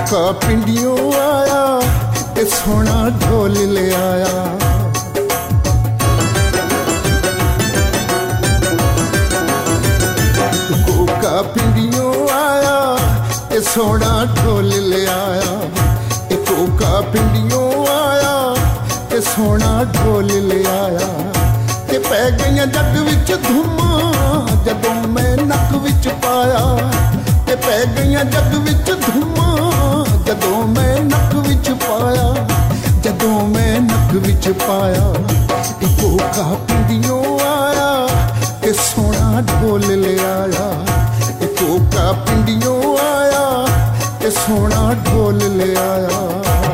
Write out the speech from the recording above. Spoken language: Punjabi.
ਕੋਕਾ ਪਿੰਡੀਓ ਆਇਆ ਤੇ ਸੋਹਣਾ ਢੋਲ ਲਿਆਇਆ। ਕੋਕਾ ਪਿੰਡੀਓ ਆਇਆ ਤੇ ਸੋਹਣਾ ਢੋਲ ਲਿਆਇਆ। ਇਹ ਕੋਕਾ ਪਿੰਡੀਓ ਆਇਆ ਤੇ ਸੋਹਣਾ ਢੋਲ ਲਿਆਇਆ। ਤੇ ਪੈ ਗਈਆਂ ਜੱਗ ਵਿੱਚ ਧੂਮਾਂ ਜਦੋਂ ਮੈਂ ਨੱਕ ਵਿੱਚ ਪਾਇਆ। ਤੇ ਪੈ ਗਈਆਂ ਜੱਗ ਵਿੱਚ ਧੂਮਾਂ ਜਦੋਂ ਮੈਂ ਨੱਕ ਵਿੱਚ ਪਾਇਆ। ਜਦੋਂ ਮੈਂ ਨੱਕ ਵਿੱਚ ਪਾਇਆ ਇਹ ਕੋਕਾ ਪਿੰਡੀਓ ਆਇਆ ਤੇ ਸੋਹਣਾ ਢੋਲ ਲਿਆਇਆ। ਇਹ ਕੋਕਾ ਪਿੰਡੀਓ ਆਇਆ ਤੇ ਸੋਹਣਾ ਢੋਲ ਲਿਆਇਆ।